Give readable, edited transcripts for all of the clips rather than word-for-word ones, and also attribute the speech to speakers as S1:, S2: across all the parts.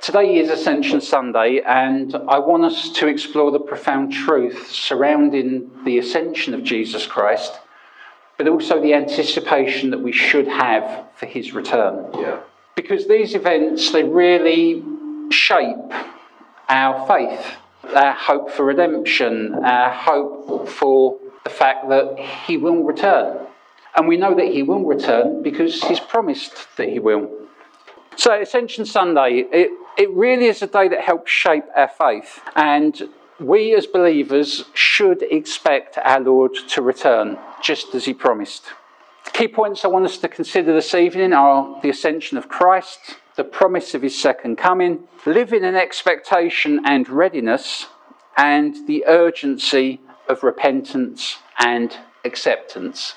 S1: Today is Ascension Sunday, and I want us to explore the profound truth surrounding the ascension of Jesus Christ, but also the anticipation that we should have for his return. Because these events, they really shape our faith, our hope for redemption, our hope for the fact that he will return. And we know that he will return because he's promised that he will. So Ascension Sunday, it really is a day that helps shape our faith. And we as believers should expect our Lord to return, just as he promised. Key points I want us to consider this evening are the ascension of Christ, the promise of his second coming, living in expectation and readiness, and the urgency of repentance and acceptance.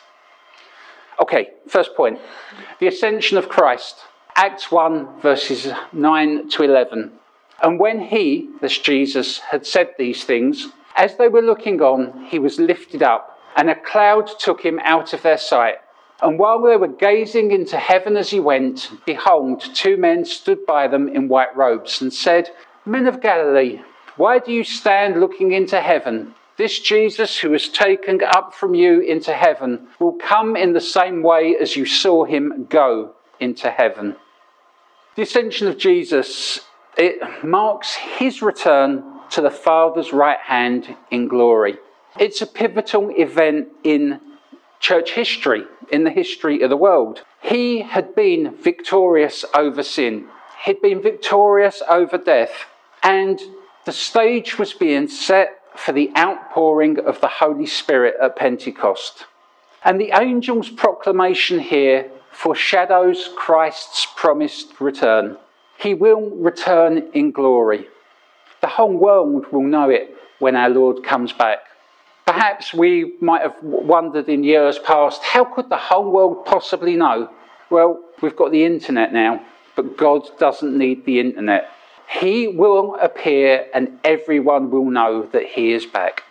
S1: Okay, first point, the ascension of Christ. Acts 1, verses 9 to 11. And when he, that's Jesus, had said these things, as they were looking on, he was lifted up, and a cloud took him out of their sight. And while they were gazing into heaven as he went, behold, two men stood by them in white robes, and said, Men of Galilee, why do you stand looking into heaven? This Jesus who was taken up from you into heaven will come in the same way as you saw him go into heaven. The ascension of Jesus, it marks his return to the Father's right hand in glory. It's a pivotal event in church history, in the history of the world. He had been victorious over sin. He'd been victorious over death. And the stage was being set for the outpouring of the Holy Spirit at Pentecost. And the angel's proclamation here foreshadows Christ's promised return. He will return in glory. The whole world will know it when our Lord comes back. Perhaps we might have wondered in years past, how could the whole world possibly know? Well, we've got the internet now, but God doesn't need the internet. He will appear and everyone will know that he is back.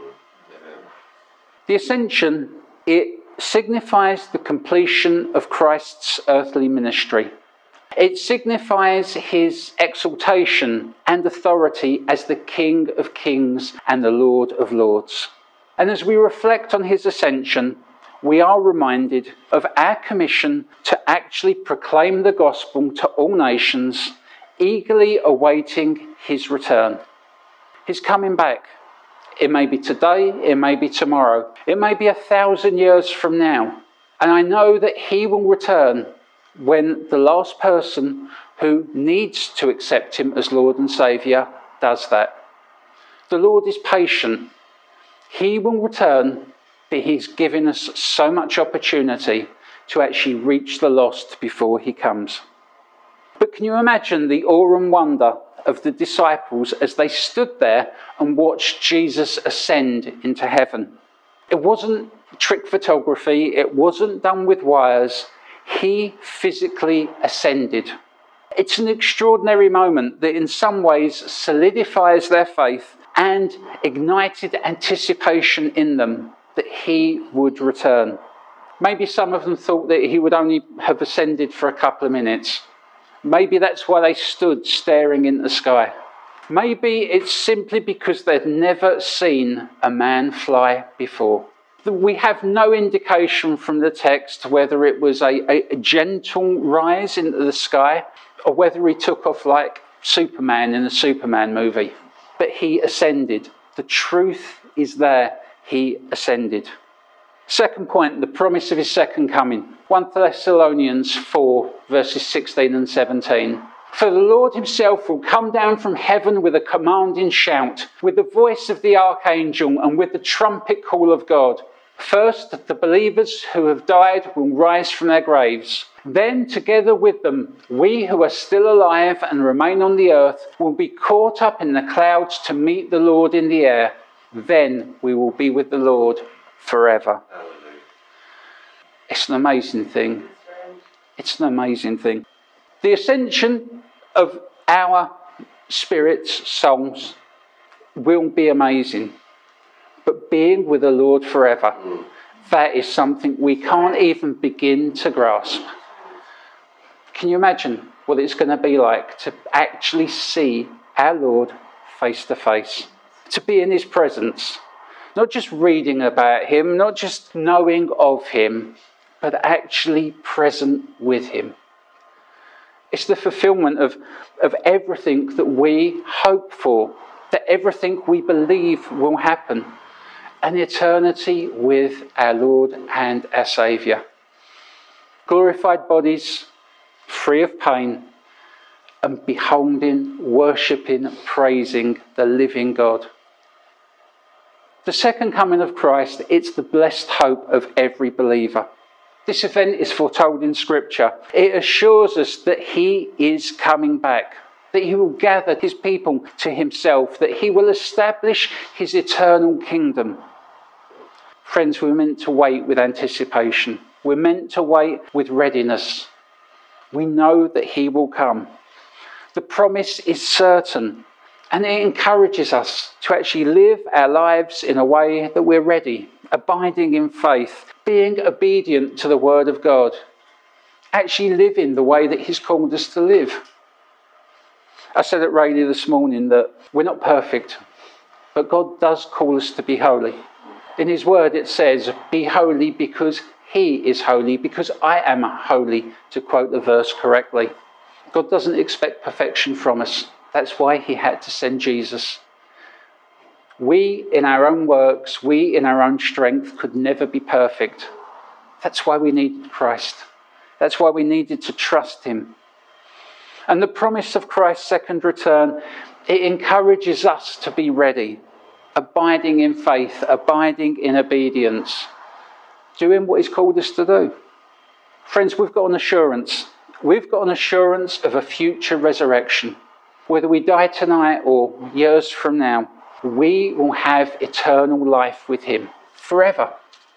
S1: The ascension, it signifies the completion of Christ's earthly ministry. It signifies his exaltation and authority as the King of Kings and the Lord of Lords. And as we reflect on his ascension, we are reminded of our commission to actually proclaim the gospel to all nations, eagerly awaiting his return. He's coming back. It may be today, it may be tomorrow, it may be 1,000 years from now. And I know that he will return when the last person who needs to accept him as Lord and Saviour does that. The Lord is patient. He will return, but he's given us so much opportunity to actually reach the lost before he comes. But can you imagine the awe and wonder of the disciples as they stood there and watched Jesus ascend into heaven? It wasn't trick photography. It wasn't done with wires. He physically ascended. It's an extraordinary moment that in some ways solidifies their faith and ignited anticipation in them that he would return. Maybe some of them thought that he would only have ascended for a couple of minutes. Maybe that's why they stood staring in the sky. Maybe it's simply because they'd never seen a man fly before. We have no indication from the text whether it was a gentle rise into the sky or whether he took off like Superman in the Superman movie. But he ascended. The truth is there. He ascended. Second point, the promise of his second coming. 1 Thessalonians 4, verses 16 and 17. For the Lord himself will come down from heaven with a commanding shout, with the voice of the archangel, and with the trumpet call of God. First, the believers who have died will rise from their graves. Then, together with them, we who are still alive and remain on the earth will be caught up in the clouds to meet the Lord in the air. Then we will be with the Lord forever. It's an amazing thing. It's an amazing thing. The ascension of our spirits, souls, will be amazing. But being with the Lord forever, that is something we can't even begin to grasp. Can you imagine? what it's going to be like to actually see our Lord face to face, to be in his presence, not just reading about him, not just knowing of him, but actually present with him. It's the fulfillment of everything that we hope for, that everything we believe will happen. An eternity with our Lord and our Saviour. Glorified bodies, free of pain, and beholding, worshipping, praising the living God. The second coming of Christ, it's the blessed hope of every believer. This event is foretold in Scripture. It assures us that he is coming back, that he will gather his people to himself, that he will establish his eternal kingdom. Friends, we're meant to wait with anticipation. We're meant to wait with readiness. We know that he will come. The promise is certain, and it encourages us to actually live our lives in a way that we're ready, abiding in faith, being obedient to the word of God, actually living the way that he's called us to live. I said at Rayleigh this morning that we're not perfect, but God does call us to be holy. In his word it says, be holy because he is holy, because I am holy, to quote the verse correctly. God doesn't expect perfection from us. That's why he had to send Jesus. We, in our own works, we, in our own strength, could never be perfect. That's why we needed Christ. That's why we needed to trust him. And the promise of Christ's second return, it encourages us to be ready, abiding in faith, abiding in obedience, doing what he's called us to do. Friends, we've got an assurance. We've got an assurance of a future resurrection. Whether we die tonight or years from now, we will have eternal life with him forever.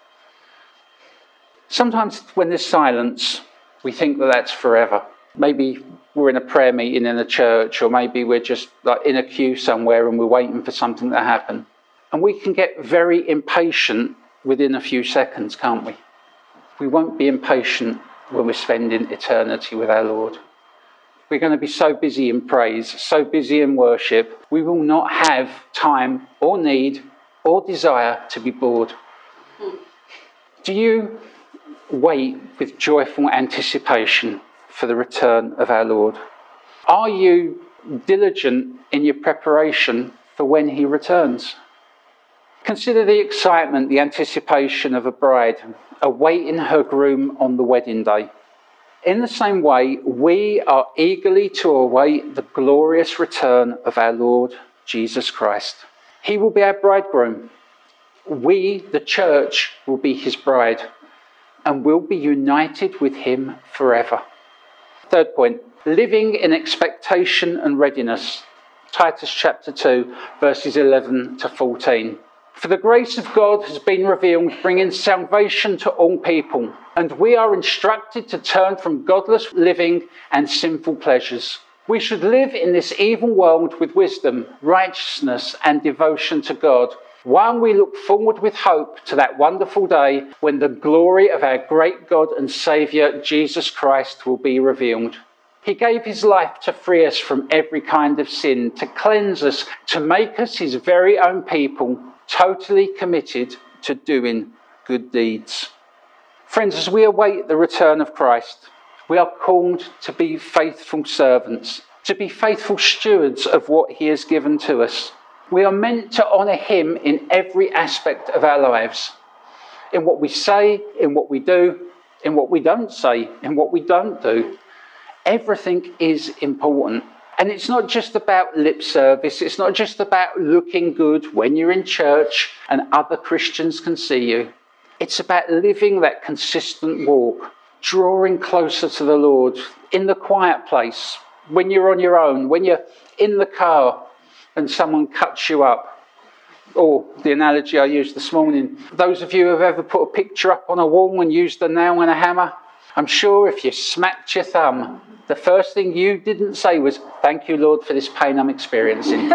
S1: Sometimes when there's silence, we think that that's forever. Maybe we're in a prayer meeting in a church, or maybe we're just like in a queue somewhere and we're waiting for something to happen. And we can get very impatient within a few seconds, can't we? We won't be impatient when we're spending eternity with our Lord. We're going to be so busy in praise, so busy in worship, we will not have time or need or desire to be bored. Do you wait with joyful anticipation for the return of our Lord? Are you diligent in your preparation for when he returns? Consider the excitement, the anticipation of a bride awaiting her groom on the wedding day. In the same way, we are eagerly to await the glorious return of our Lord Jesus Christ. He will be our bridegroom. We, the church, will be his bride, and will be united with him forever. Third point, living in expectation and readiness. Titus chapter 2, verses 11 to 14. For the grace of God has been revealed, bringing salvation to all people, and we are instructed to turn from godless living and sinful pleasures. We should live in this evil world with wisdom, righteousness, and devotion to God, while we look forward with hope to that wonderful day when the glory of our great God and Saviour, Jesus Christ, will be revealed. He gave his life to free us from every kind of sin, to cleanse us, to make us his very own people, totally committed to doing good deeds. Friends, as we await the return of Christ, we are called to be faithful servants, to be faithful stewards of what he has given to us. We are meant to honour him in every aspect of our lives, in what we say, in what we do, in what we don't say, in what we don't do. Everything is important. And it's not just about lip service. It's not just about looking good when you're in church and other Christians can see you. It's about living that consistent walk, drawing closer to the Lord in the quiet place, when you're on your own, when you're in the car and someone cuts you up. Or the analogy I used this morning, those of you who have ever put a picture up on a wall and used a nail and a hammer, I'm sure if you smacked your thumb, the first thing you didn't say was, "Thank you, Lord, for this pain I'm experiencing."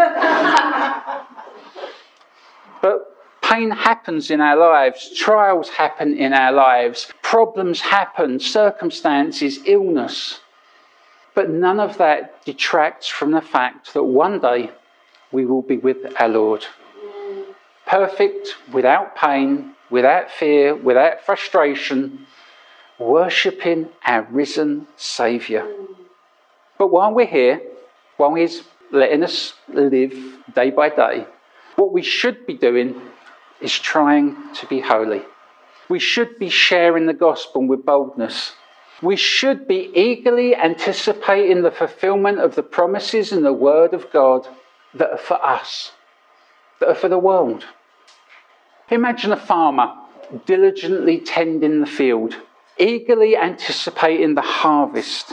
S1: But pain happens in our lives. Trials happen in our lives. Problems happen. Circumstances, illness. But none of that detracts from the fact that one day we will be with our Lord. Perfect, without pain, without fear, without frustration, worshipping our risen Saviour. But while we're here, while He's letting us live day by day, what we should be doing is trying to be holy. We should be sharing the gospel with boldness. We should be eagerly anticipating the fulfilment of the promises in the Word of God that are for us, that are for the world. Imagine a farmer diligently tending the field, eagerly anticipating the harvest.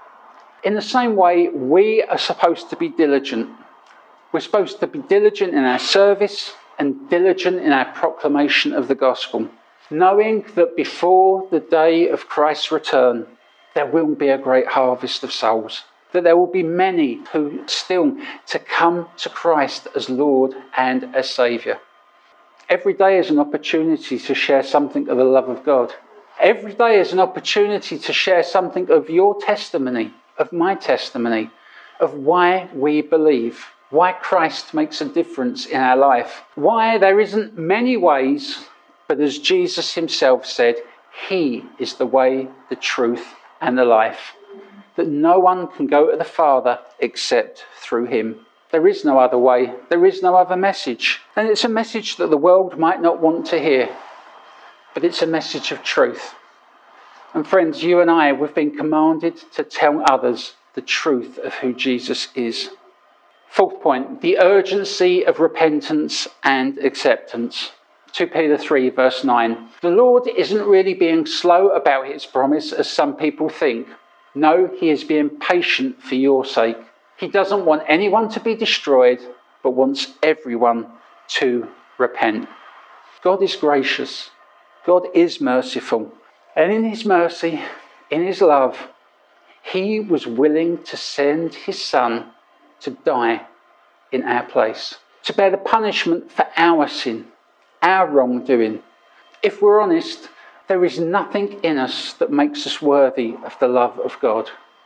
S1: In the same way, we are supposed to be diligent. We're supposed to be diligent in our service and diligent in our proclamation of the gospel, knowing that before the day of Christ's return, there will be a great harvest of souls, that there will be many who still to come to Christ as Lord and as Saviour. Every day is an opportunity to share something of the love of God. Every day is an opportunity to share something of your testimony, of my testimony, of why we believe, why Christ makes a difference in our life, why there isn't many ways, but as Jesus himself said, He is the way, the truth, and the life. That no one can go to the Father except through Him. There is no other way. There is no other message. And it's a message that the world might not want to hear, but it's a message of truth. And friends, you and I, we've been commanded to tell others the truth of who Jesus is. Fourth point, the urgency of repentance and acceptance. 2 Peter 3 verse 9. The Lord isn't really being slow about His promise as some people think. No, He is being patient for your sake. He doesn't want anyone to be destroyed, but wants everyone to repent. God is gracious. God is merciful. And in His mercy, in His love, He was willing to send His Son to die in our place, to bear the punishment for our sin, our wrongdoing. If we're honest, there is nothing in us that makes us worthy of the love of God.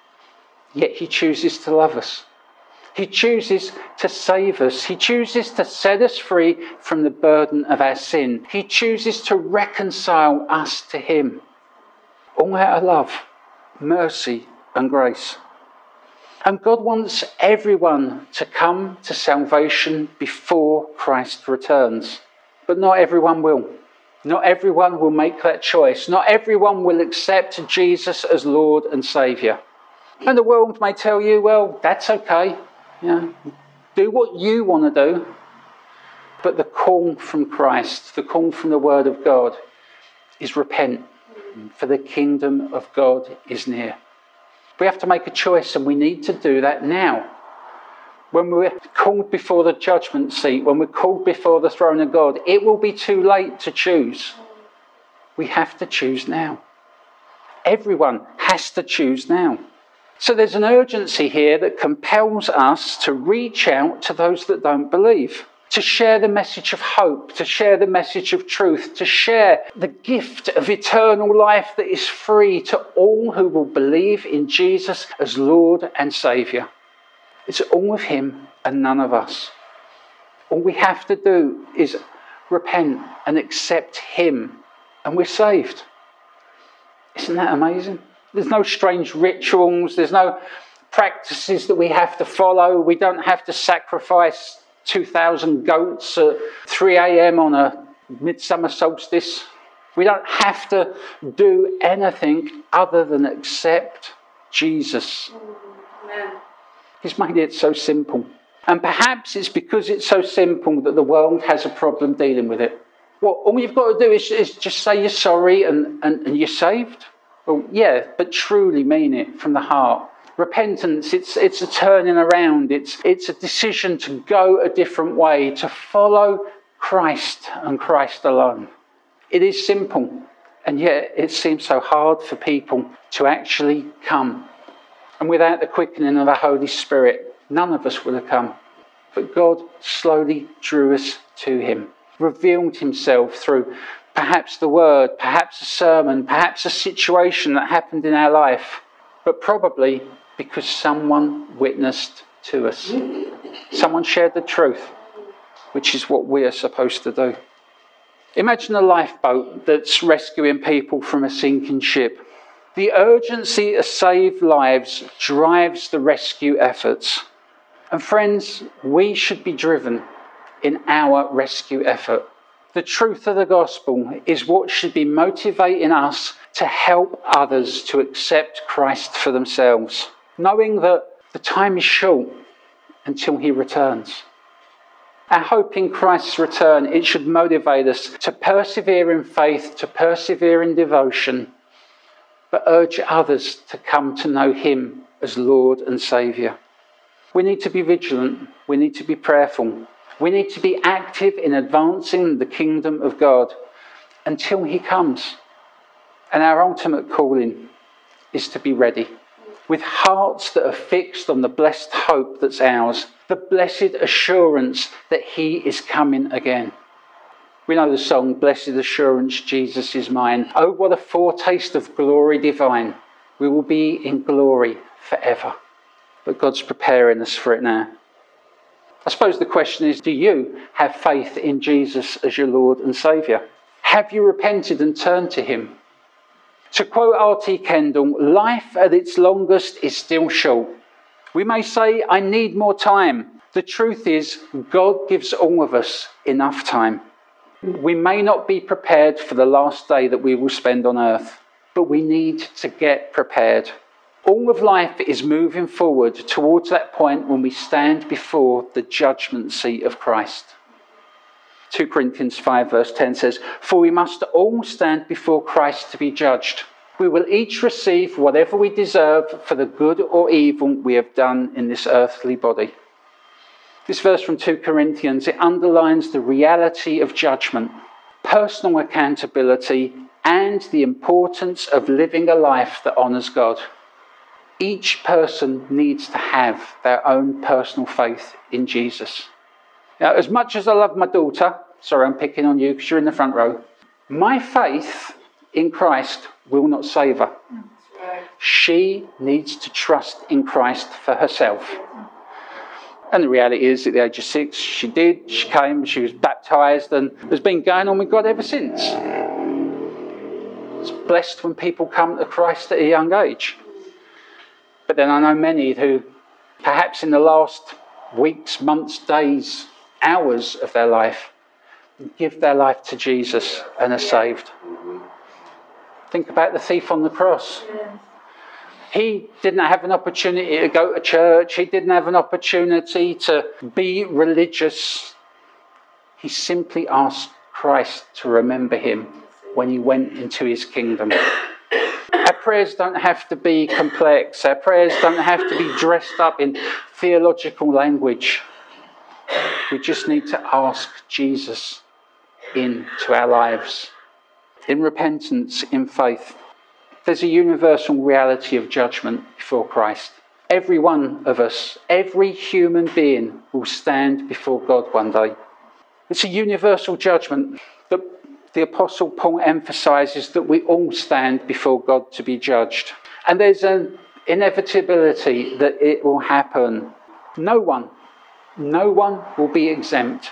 S1: Yet He chooses to love us. He chooses to save us. He chooses to set us free from the burden of our sin. He chooses to reconcile us to Him. All out of love, mercy and grace. And God wants everyone to come to salvation before Christ returns. But not everyone will. Not everyone will make that choice. Not everyone will accept Jesus as Lord and Saviour. And the world may tell you, well, that's okay. Do what you want to do. But the call from Christ, the call from the Word of God is repent, for the kingdom of God is near. We have to make a choice, and we need to do that now. When we're called before the judgment seat, when we're called before the throne of God, it will be too late to choose. We have to choose now. Everyone has to choose now. So there's an urgency here that compels us to reach out to those that don't believe, to share the message of hope, to share the message of truth, to share the gift of eternal life that is free to all who will believe in Jesus as Lord and Saviour. It's all of Him and none of us. All we have to do is repent and accept Him, and we're saved. Isn't that amazing? There's no strange rituals. There's no practices that we have to follow. We don't have to sacrifice 2,000 goats at 3 a.m. on a midsummer solstice. We don't have to do anything other than accept Jesus. Amen. He's made it so simple. And perhaps it's because it's so simple that the world has a problem dealing with it. Well, all you've got to do is just say you're sorry and you're saved. Well, yeah, but truly mean it from the heart. Repentance, it's a turning around. It's a decision to go a different way, to follow Christ and Christ alone. It is simple, and yet it seems so hard for people to actually come. And without the quickening of the Holy Spirit, none of us will have come. But God slowly drew us to Him, revealed Himself through perhaps the Word, perhaps a sermon, perhaps a situation that happened in our life. But probably because someone witnessed to us. Someone shared the truth, which is what we are supposed to do. Imagine a lifeboat that's rescuing people from a sinking ship. The urgency to save lives drives the rescue efforts. And friends, we should be driven in our rescue effort. The truth of the gospel is what should be motivating us to help others to accept Christ for themselves, knowing that the time is short until he returns. Our hope in Christ's return, it should motivate us to persevere in faith, to persevere in devotion, but urge others to come to know him as Lord and Saviour. We need to be vigilant. We need to be prayerful. We need to be active in advancing the kingdom of God until he comes. And our ultimate calling is to be ready, with hearts that are fixed on the blessed hope that's ours, the blessed assurance that he is coming again. We know the song, Blessed Assurance, Jesus is mine. Oh, what a foretaste of glory divine. We will be in glory forever. But God's preparing us for it now. I suppose the question is, do you have faith in Jesus as your Lord and Saviour? Have you repented and turned to him? To quote R.T. Kendall, life at its longest is still short. We may say, I need more time. The truth is, God gives all of us enough time. We may not be prepared for the last day that we will spend on earth, but we need to get prepared. All of life is moving forward towards that point when we stand before the judgment seat of Christ. 2 Corinthians 5 verse 10 says, For we must all stand before Christ to be judged. We will each receive whatever we deserve for the good or evil we have done in this earthly body. This verse from 2 Corinthians, it underlines the reality of judgment, personal accountability, and the importance of living a life that honours God. Each person needs to have their own personal faith in Jesus. Now, as much as I love my daughter, sorry, I'm picking on you because you're in the front row, my faith in Christ will not save her. She needs to trust in Christ for herself. And the reality is, at the age of 6, she did. She came, she was baptised, and has been going on with God ever since. It's blessed when people come to Christ at a young age. But then I know many who, perhaps in the last weeks, months, days, hours of their life, give their life to Jesus and are saved. Think about the thief on the cross. He didn't have an opportunity to go to church. He didn't have an opportunity to be religious. He simply asked Christ to remember him when he went into his kingdom. Our prayers don't have to be complex. Our prayers don't have to be dressed up in theological language. We just need to ask Jesus into our lives. In repentance, in faith. There's a universal reality of judgment before Christ. Every one of us, every human being will stand before God one day. It's a universal judgment that the Apostle Paul emphasises that we all stand before God to be judged. And there's an inevitability that it will happen. No one will be exempt.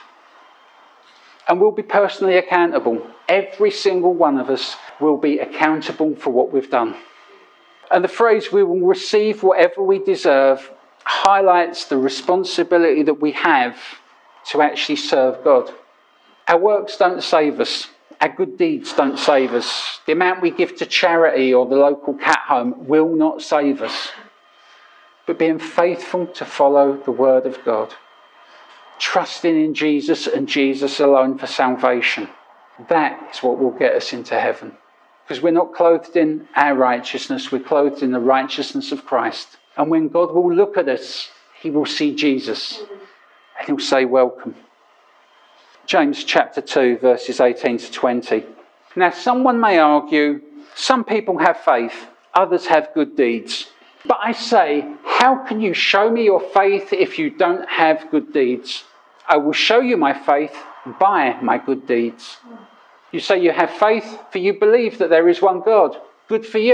S1: And we'll be personally accountable. Every single one of us will be accountable for what we've done. And the phrase, we will receive whatever we deserve, highlights the responsibility that we have to actually serve God. Our works don't save us. Our good deeds don't save us. The amount we give to charity or the local cat home will not save us. But being faithful to follow the word of God, trusting in Jesus and Jesus alone for salvation, that is what will get us into heaven. Because we're not clothed in our righteousness, we're clothed in the righteousness of Christ. And when God will look at us, he will see Jesus and he'll say, welcome. James chapter 2, verses 18 to 20. Now, someone may argue, some people have faith, others have good deeds. But I say, how can you show me your faith if you don't have good deeds? I will show you my faith by my good deeds. You say you have faith, for you believe that there is one God. Good for you.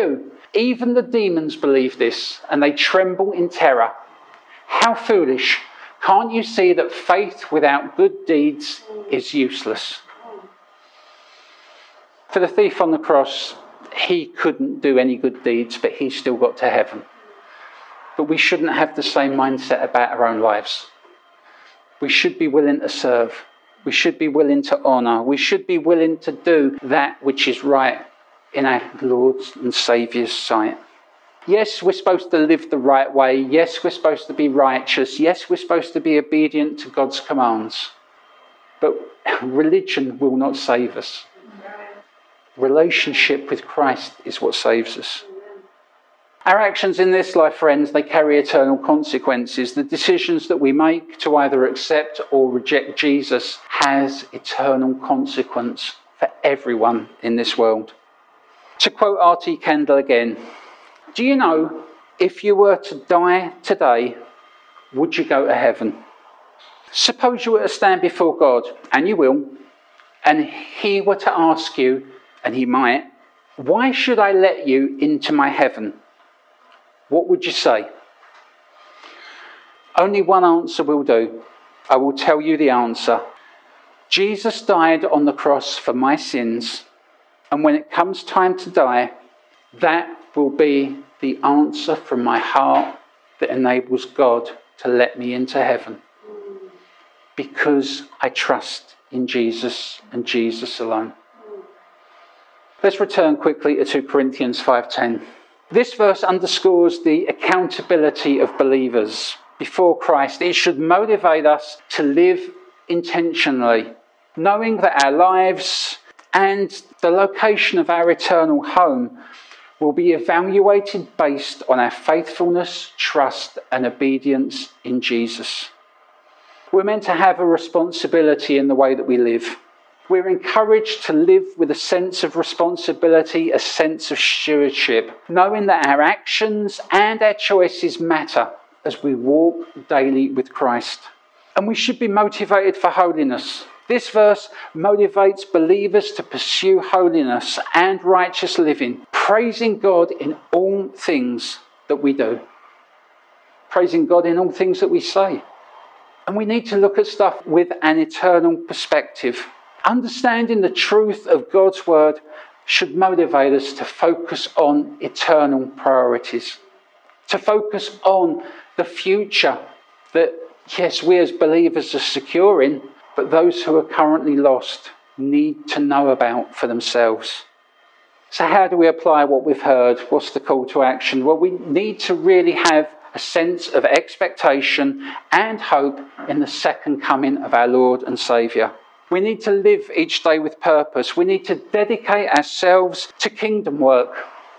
S1: Even the demons believe this, and they tremble in terror. How foolish! Can't you see that faith without good deeds is useless? For the thief on the cross, he couldn't do any good deeds, but he still got to heaven. But we shouldn't have the same mindset about our own lives. We should be willing to serve. We should be willing to honour. We should be willing to do that which is right in our Lord's and Saviour's sight. Yes, we're supposed to live the right way. Yes, we're supposed to be righteous. Yes, we're supposed to be obedient to God's commands. But religion will not save us. Relationship with Christ is what saves us. Our actions in this life, friends, they carry eternal consequences. The decisions that we make to either accept or reject Jesus has eternal consequence for everyone in this world. To quote R.T. Kendall again, do you know, if you were to die today, would you go to heaven? Suppose you were to stand before God, and you will, and he were to ask you, and he might, why should I let you into my heaven? What would you say? Only one answer will do. I will tell you the answer. Jesus died on the cross for my sins, and when it comes time to die, that will be the answer from my heart that enables God to let me into heaven. Because I trust in Jesus and Jesus alone. Let's return quickly to 2 Corinthians 5:10. This verse underscores the accountability of believers before Christ. It should motivate us to live intentionally, knowing that our lives and the location of our eternal home will be evaluated based on our faithfulness, trust, and obedience in Jesus. We're meant to have a responsibility in the way that we live. We're encouraged to live with a sense of responsibility, a sense of stewardship, knowing that our actions and our choices matter as we walk daily with Christ. And we should be motivated for holiness. This verse motivates believers to pursue holiness and righteous living, praising God in all things that we do, praising God in all things that we say. And we need to look at stuff with an eternal perspective. Understanding the truth of God's word should motivate us to focus on eternal priorities, to focus on the future that, yes, we as believers are secure in, but those who are currently lost need to know about for themselves. So how do we apply what we've heard? What's the call to action? Well, we need to really have a sense of expectation and hope in the second coming of our Lord and Saviour. We need to live each day with purpose. We need to dedicate ourselves to kingdom work,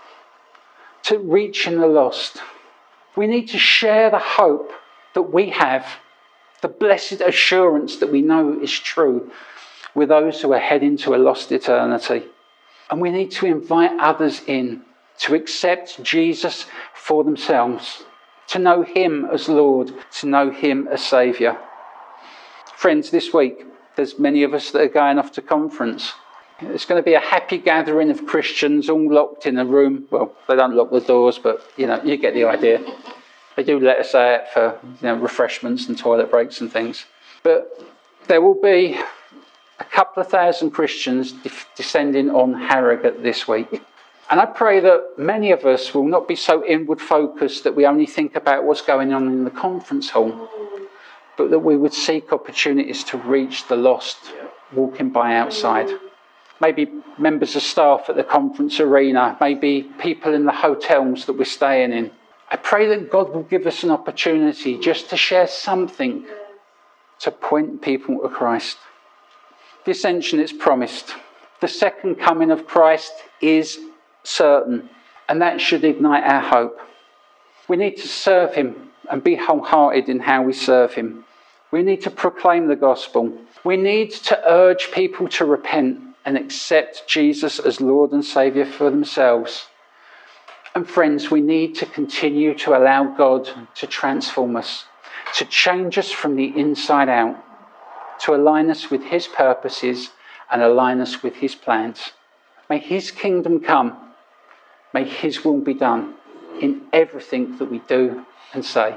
S1: to reaching the lost. We need to share the hope that we have, the blessed assurance that we know is true, with those who are heading to a lost eternity. And we need to invite others in to accept Jesus for themselves, to know him as Lord, to know him as Saviour. Friends, this week, there's many of us that are going off to conference. It's going to be a happy gathering of Christians all locked in a room. Well, they don't lock the doors, but, you get the idea. They do let us out for, refreshments and toilet breaks and things. But there will be a couple of thousand Christians descending on Harrogate this week. And I pray that many of us will not be so inward focused that we only think about what's going on in the conference hall, but that we would seek opportunities to reach the lost walking by outside. Maybe members of staff at the conference arena, maybe people in the hotels that we're staying in. I pray that God will give us an opportunity just to share something to point people to Christ. The ascension is promised. The second coming of Christ is certain, and that should ignite our hope. We need to serve him and be wholehearted in how we serve him. We need to proclaim the gospel. We need to urge people to repent and accept Jesus as Lord and Saviour for themselves. And friends, we need to continue to allow God to transform us, to change us from the inside out, to align us with his purposes and align us with his plans. May his kingdom come May his will be done in everything that we do and say.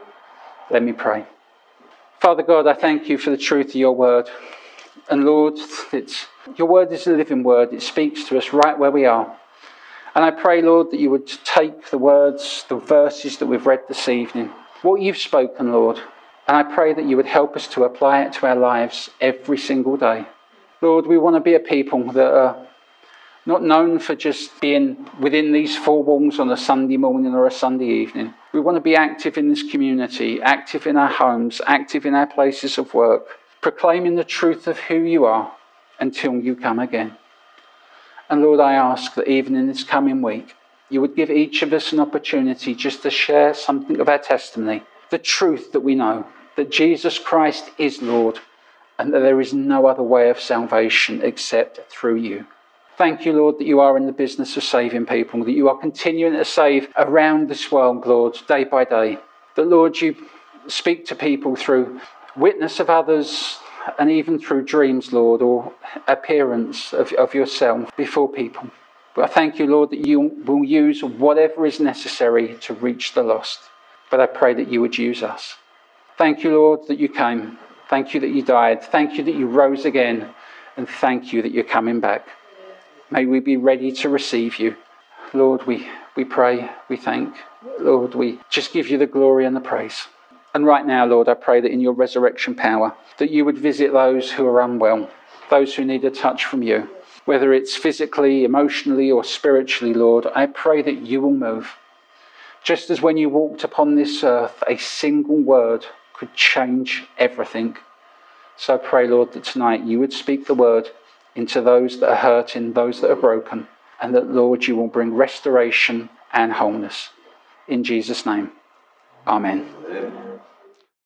S1: Let me pray. Father God, I thank you for the truth of your word. And Lord, your word is a living word. It speaks to us right where we are. And I pray, Lord, that you would take the words, the verses that we've read this evening, what you've spoken, Lord, and I pray that you would help us to apply it to our lives every single day. Lord, we want to be a people that are not known for just being within these four walls on a Sunday morning or a Sunday evening. We want to be active in this community, active in our homes, active in our places of work, proclaiming the truth of who you are until you come again. And Lord, I ask that even in this coming week, you would give each of us an opportunity just to share something of our testimony, the truth that we know, that Jesus Christ is Lord, and that there is no other way of salvation except through you. Thank you, Lord, that you are in the business of saving people, that you are continuing to save around this world, Lord, day by day. That, Lord, you speak to people through witness of others and even through dreams, Lord, or appearance of yourself before people. But I thank you, Lord, that you will use whatever is necessary to reach the lost. But I pray that you would use us. Thank you, Lord, that you came. Thank you that you died. Thank you that you rose again. And thank you that you're coming back. May we be ready to receive you. Lord, we pray, we thank. Lord, we just give you the glory and the praise. And right now, Lord, I pray that in your resurrection power, that you would visit those who are unwell, those who need a touch from you, whether it's physically, emotionally, or spiritually, Lord. I pray that you will move. Just as when you walked upon this earth, a single word could change everything. So I pray, Lord, that tonight you would speak the word into those that are hurting, those that are broken, and that, Lord, you will bring restoration and wholeness. In Jesus' name, amen.